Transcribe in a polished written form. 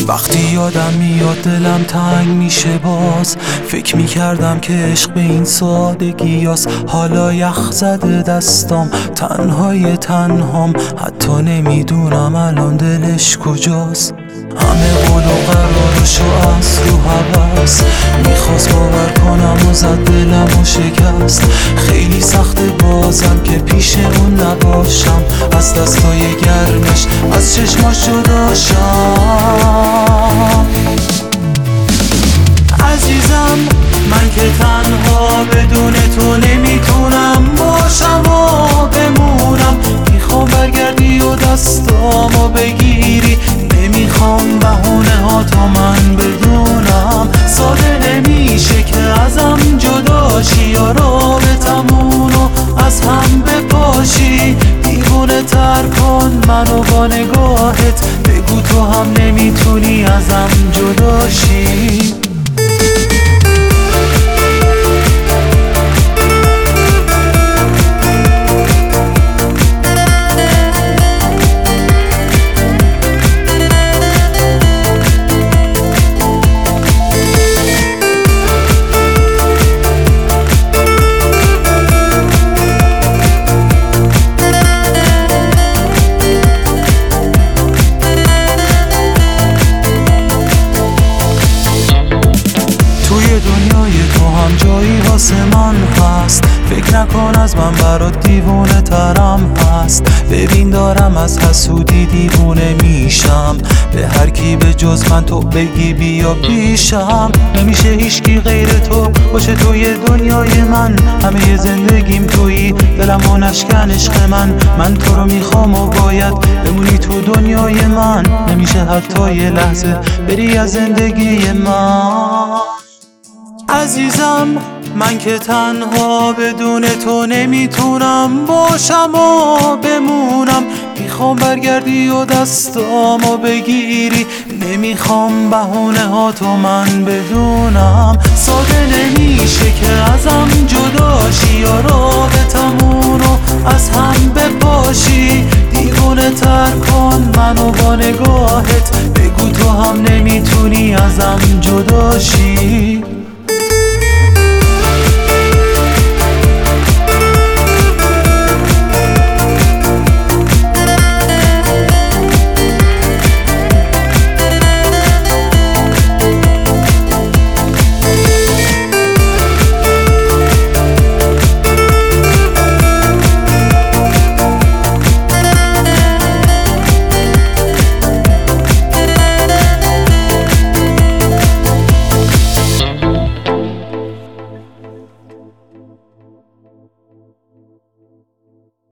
وقتی یادم میاد دلم تنگ میشه باز، فکر میکردم که عشق به این سادگیاست. حالا یخ زده دستام، تنهای تنهام، حتی نمیدونم الان دلش کجاست. همه قول و قرارشو از رو هوس میخواست باور کنم و زد دلم و شکست. خیلی سخته بازم که پیش اون نباشم، از دستای گرمش از چشماش جداشم. عزیزم من که تنها بدون تو نمیتونم باشم و بمونم. میخوام برگردی و دستامو بگیری، نمیخوام بهونه ها تا من بدونم. ساده نمیشه که ازم جداشی یا رابطمونو از هم بپاشی. دیوونه تر کن منو با نگاهت، بگو تو هم نمیتونی ازم جداشی. دنیای تو هم جایی واسه من هست، فکر نکن از من برات دیوونه ترم هست. ببین دارم از حسودی دیوونه میشم، به هر کی به جز من تو بگی بیا پیشم. نمیشه هیچکی غیر تو باشه توی دنیای من، همه زندگیم تویی، دلمو نشکن عشق من تو رو میخوام و باید بمونی تو دنیای من. نمیشه حتی یه لحظه بری از زندگی من. عزیزم من که تنها بدون تو نمیتونم باشم و بمونم. میخوام برگردی و دستامو بگیری، نمیخوام بهونه ها تو من بدونم. ساده نمیشه که ازم جداشی یا رابطمونو از هم بپاشی. دیوونه تر کن منو با نگاهت، بگو تو هم نمیتونی ازم جداشی.